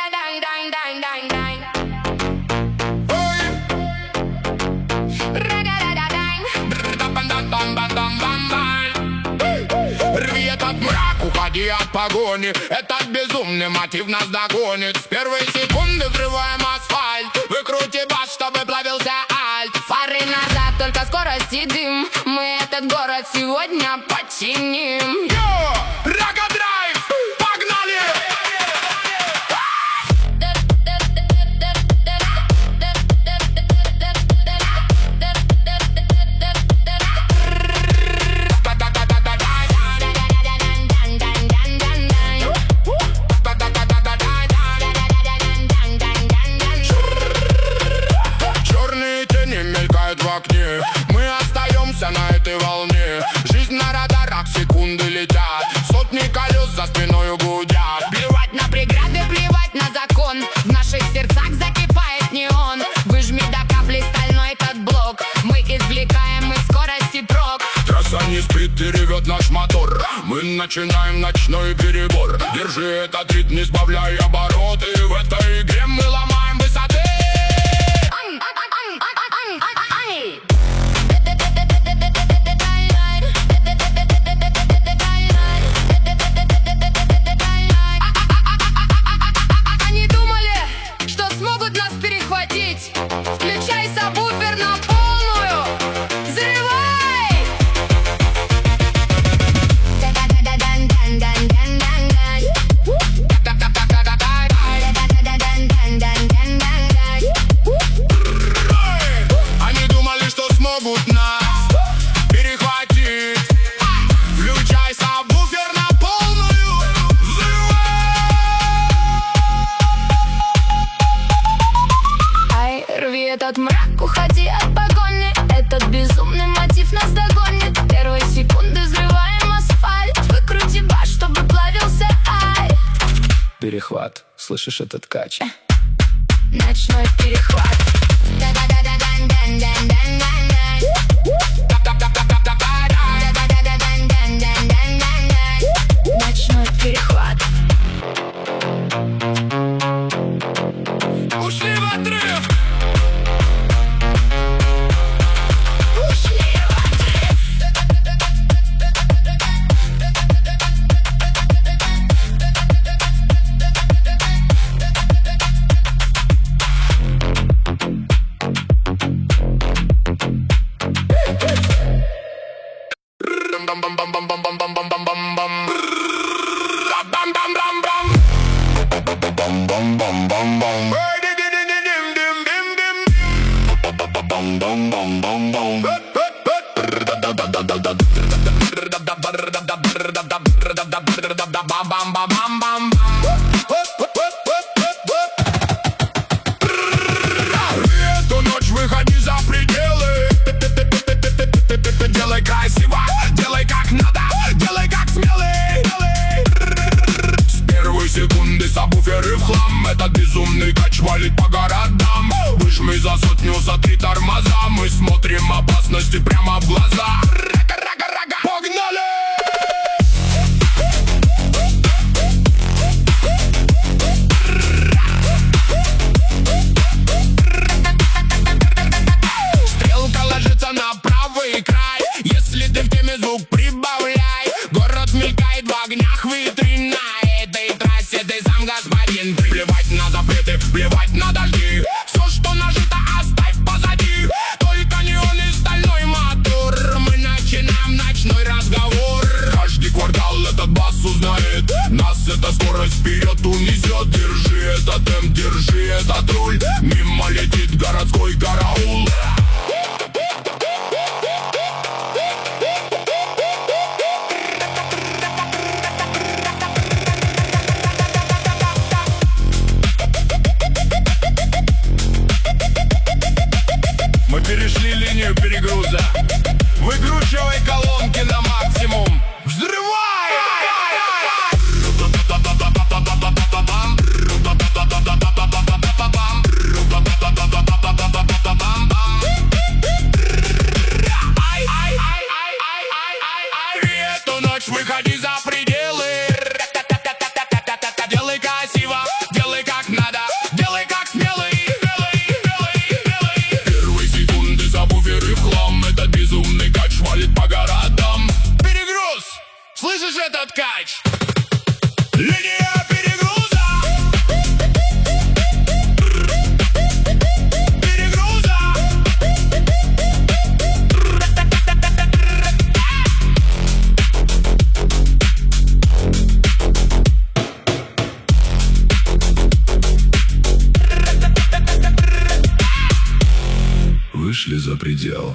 Рви этот мрак, уходи от погони. Этот безумный мотив нас догонит. С первой секунды взрываем асфальт. Выкрути бас, чтобы плавился альт. Фары назад, только скорость и дым. Мы этот город сегодня починим. Йо! Рага-драйв! Погнали! Черные тени мелькают в окне. Мы остаемся на этой волне. Жизнь на радарах, секунды летят. Сотни колес за спиной гудят. Плевать на преграды, плевать на закон. В наших сердцах закипает неон. Выжми до капли стальной этот блок. Мы извлекаем из скорости прок. Трасса не спит и ревет наш мотор. Мы начинаем ночной перебор. Держи этот ритм, не сбавляй обороты. В этой игре мы ломаем высоты. Они думали, что смогут нас перехватить. Включай сабвуфер на полную. Взрывай! Они думали, что смогут нас перехватить. Включай сабвуфер на полную. Ай, рви этот мрак, уходи от погони. Этот безумный мотив нас догонит. Первой секунды взрываем асфальт. Выкрути бас, чтобы плавился ай. Перехват, слышишь этот кач? Ночной перехват. Ночной перехват. Ушли в отрыв! Ушли в отрыв. Эту ночь выходи за пределы. Делай красиво, делай как надо, делай как смелый. С первой секунды сабвуферы в хлам. Этот безумный кач валит по городам. Выжми за сотню, сотри тормоза. Мы смотрим опасности прямо в глаза. Рага-рага-рага, погнали! Стрелка ложится на правый край. Если ты в теме, звук прибавляй. Город мелькает в огнях витрин. На этой трассе ты сам господин. Плевать на запреты, плевать на дожди. Все, что нажито, оставь позади. Только неон и стальной мотор. Мы начинаем ночной разговор. Каждый квартал этот бас узнает. Нас эта скорость вперед унесет. Держи этот темп, держи этот руль. Мимо летит городской караул. Мы перешли линию перегруза. Выкручивай колонки на максимум. Взрывай! вышли за предел.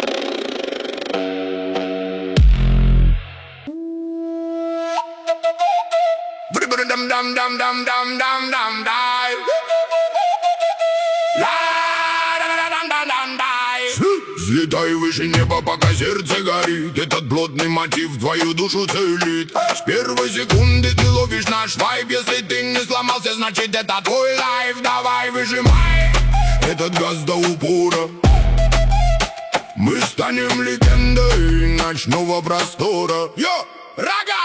Взлетай выше неба, пока сердце горит. Этот плотный мотив твою душу целит. С первой секунды ты ловишь наш вайб. Если ты не сломался, значит это твой лайф. Давай выжимай этот газ до упора. Мы станем легендой ночного простора. Йо, рага!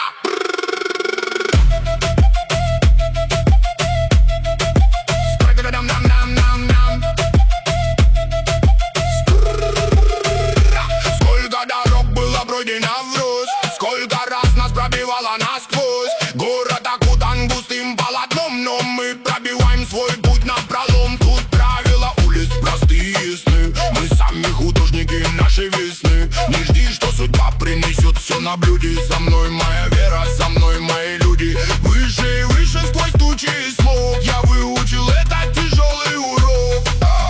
Сколько раз нас пробивало насквозь. Город окутан густым полотном, но мы пробиваем свой путь напролом. Тут правила улиц простые, ясны. Мы сами художники нашей весны. Не жди, что судьба принесет все на блюде. Со мной моя вера, со мной мои люди. Выше и выше сквозь тучи и смог. Я выучил этот тяжелый урок.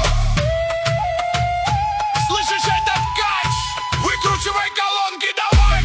Слышишь этот кач? Выкручивай колонки, давай!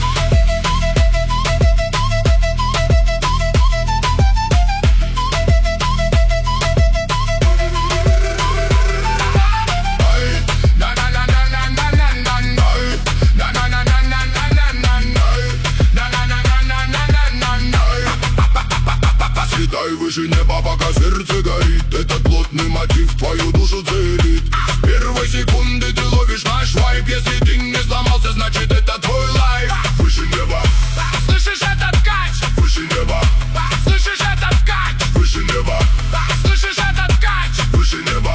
Летай выше неба, пока сердце горит. Этот плотный мотив твою душу целит. С первой секунды ты ловишь наш вайб. Если ты не сломался, значит это твой лайф. Выше неба. Слышишь этот кач? Выше неба. Слышишь этот кач? Выше неба. Слышишь этот кач? Выше неба.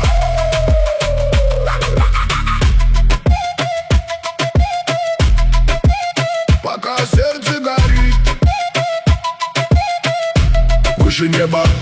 Пока сердце горит. Выше неба.